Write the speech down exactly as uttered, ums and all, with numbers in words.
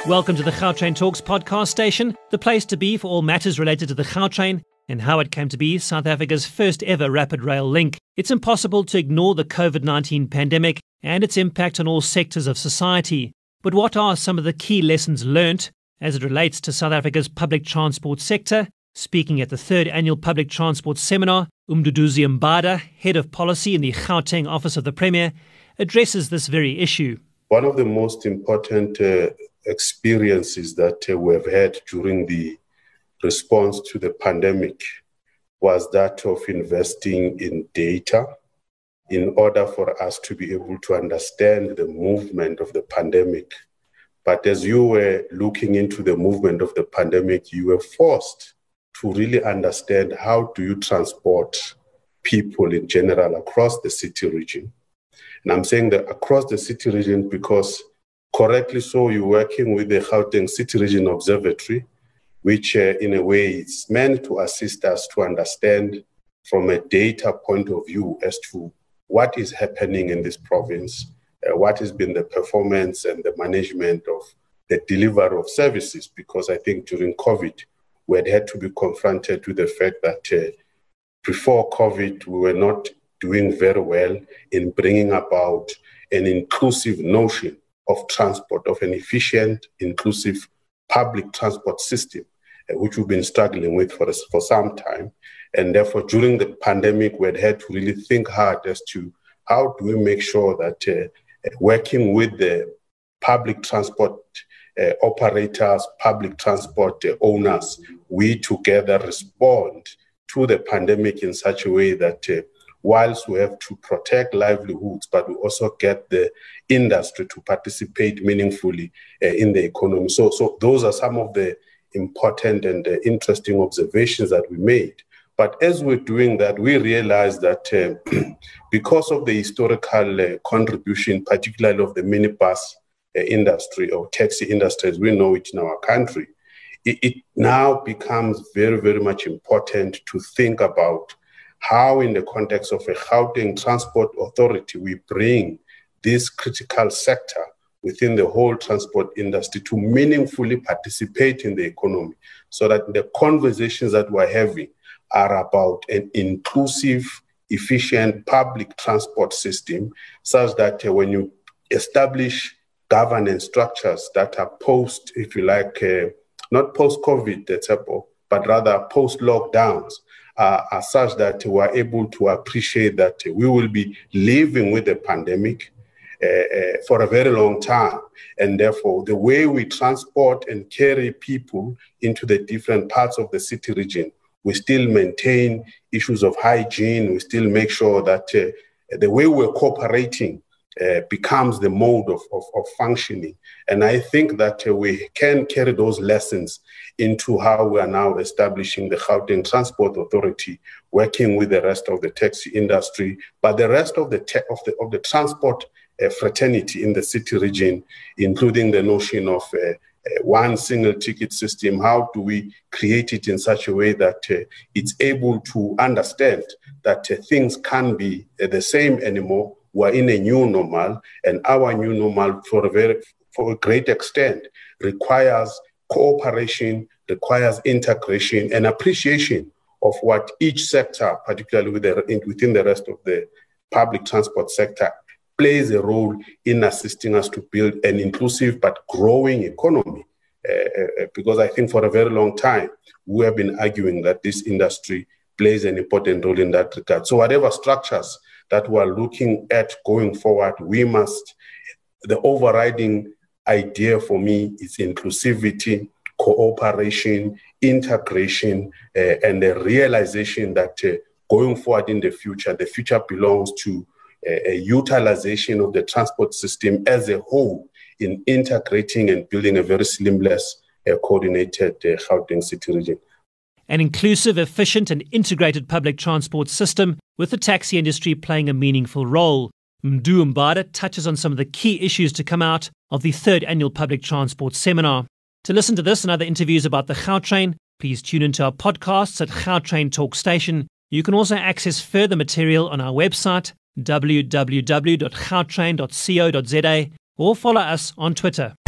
Welcome to the Gautrain Talks podcast station, the place to be for all matters related to the Gautrain and how it came to be South Africa's first ever rapid rail link. It's impossible to ignore the COVID nineteen pandemic and its impact on all sectors of society. But what are some of the key lessons learnt as it relates to South Africa's public transport sector? Speaking at the third annual public transport seminar, Umduduzi Mbada, head of policy in the Gauteng office of the Premier, addresses this very issue. One of the most important uh, experiences that uh, we've had during the response to the pandemic was that of investing in data in order for us to be able to understand the movement of the pandemic. But as you were looking into the movement of the pandemic, you were forced to really understand how do you transport people in general across the city region. And I'm saying that across the city region because correctly so, you're working with the Gauteng City Region Observatory, which uh, in a way is meant to assist us to understand from a data point of view as to what is happening in this province, uh, what has been the performance and the management of the delivery of services, because I think during COVID, we had had to be confronted with the fact that uh, before COVID, we were not doing very well in bringing about an inclusive notion of transport, of an efficient, inclusive public transport system, uh, which we've been struggling with for, for some time. And therefore, during the pandemic, we had had to really think hard as to how do we make sure that uh, working with the public transport uh, operators, public transport uh, owners, we together respond to the pandemic in such a way that uh, whilst we have to protect livelihoods, but we also get the industry to participate meaningfully uh, in the economy. So, so those are some of the important and uh, interesting observations that we made. But as we're doing that, we realized that uh, because of the historical uh, contribution, particularly of the minibus uh, industry or taxi industry, as we know it in our country, it, it now becomes very, very much important to think about how in the context of a Gauteng Transport Authority, we bring this critical sector within the whole transport industry to meaningfully participate in the economy so that the conversations that we're having are about an inclusive, efficient public transport system such that uh, when you establish governance structures that are post, if you like, uh, not post-COVID, et cetera, but rather post-lockdowns, Uh, are such that we are able to appreciate that we will be living with the pandemic uh, uh, for a very long time. And therefore, the way we transport and carry people into the different parts of the city region, we still maintain issues of hygiene. We still make sure that uh, the way we're cooperating uh, becomes the mode of, of, of functioning. And I think that uh, we can carry those lessons into how we are now establishing the Gauteng Transport Authority, working with the rest of the taxi industry, but the rest of the te- of the of the transport uh, fraternity in the city region, including the notion of uh, uh, one single ticket system. How do we create it in such a way that uh, it's able to understand that uh, things can't be uh, the same anymore? We're in a new normal, and our new normal, for a very for a great extent, requires cooperation, requires integration and appreciation of what each sector, particularly with the, within the rest of the public transport sector, plays a role in assisting us to build an inclusive but growing economy. Uh, because I think for a very long time, we have been arguing that this industry plays an important role in that regard. So whatever structures that we're looking at going forward, we must, the overriding idea for me is inclusivity, cooperation, integration, uh, and the realization that uh, going forward in the future, the future belongs to uh, a utilization of the transport system as a whole in integrating and building a very seamless, uh, coordinated uh, Gauteng city region. An inclusive, efficient and integrated public transport system with the taxi industry playing a meaningful role. Mdu Mbada touches on some of the key issues to come out of the third annual public transport seminar. To listen to this and other interviews about the Gautrain, please tune into our podcasts at Gautrain Talk Station. You can also access further material on our website, w w w dot gautrain dot co dot za, or follow us on Twitter.